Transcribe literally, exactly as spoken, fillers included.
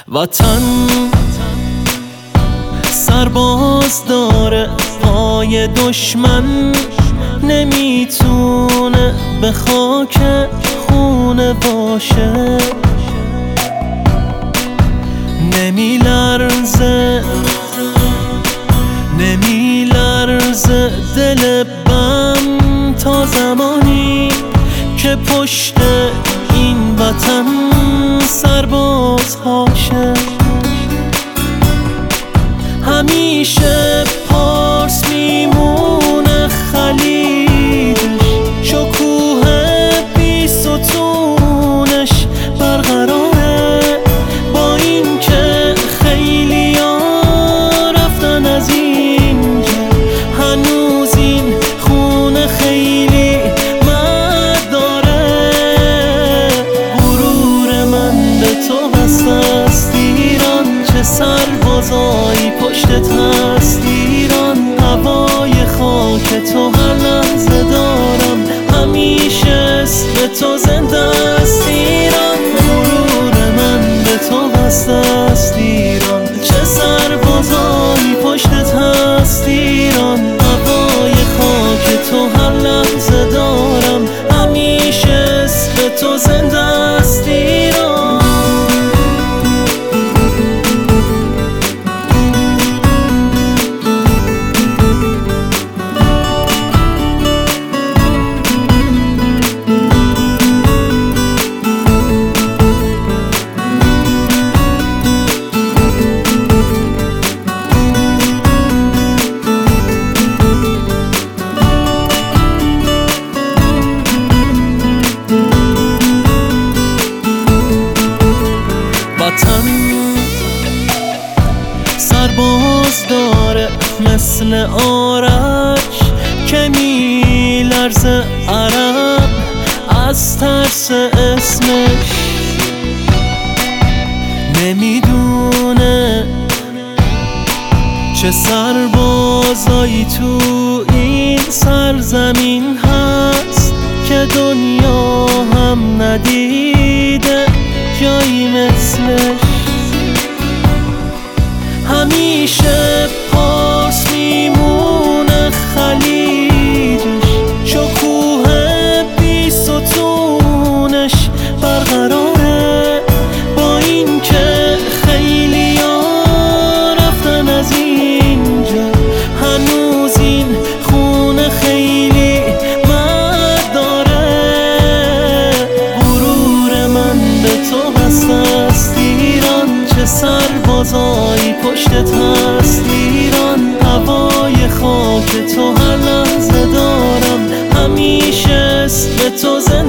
وطن سرباز داره پای دشمن، نمیتونه به خاک خونه باشه، نمیلرزه نمیلرزه دل بم تا زمانی که پشت این وطن سرباز هاشه. همیشه پارس میمونه خلیجش، شکوه بی ستونش برقراره، با این که خیلی ها رفتن از اینجا، هنوز این خونه خیلی مرد داره. غرور من به تو بسته است ایران، چه سربازایی پشتت هست ایران، هوای خاک تو هر لحظه دارم، همیشه اسم تو زنده است ایران. غرور من به تو بسته است ایران، چه سربازایی پشتت هست ایران، هوای خاک تو هر لحظه دارم، همیشه اسم تو زنده است ایران. وطن سرباز داره مثل آرش که میلرزه عرب از ترس اسمش، نمیدونه چه سربازایی تو این سرزمین هست که دنیا هم ندیده جایی مثلش. همیشه پارس میمونه خلیجش، شکوه بی ستونش برقراره، با این که خیلی ها رفتن از اینجا، هنوز این خونه خیلی مرد داره. غرور من به تو بسته است ایران، چه سربازایی پشتت هست ایران، هوای خاک تو هر لحظه دارم، همیشه اسم تو زنده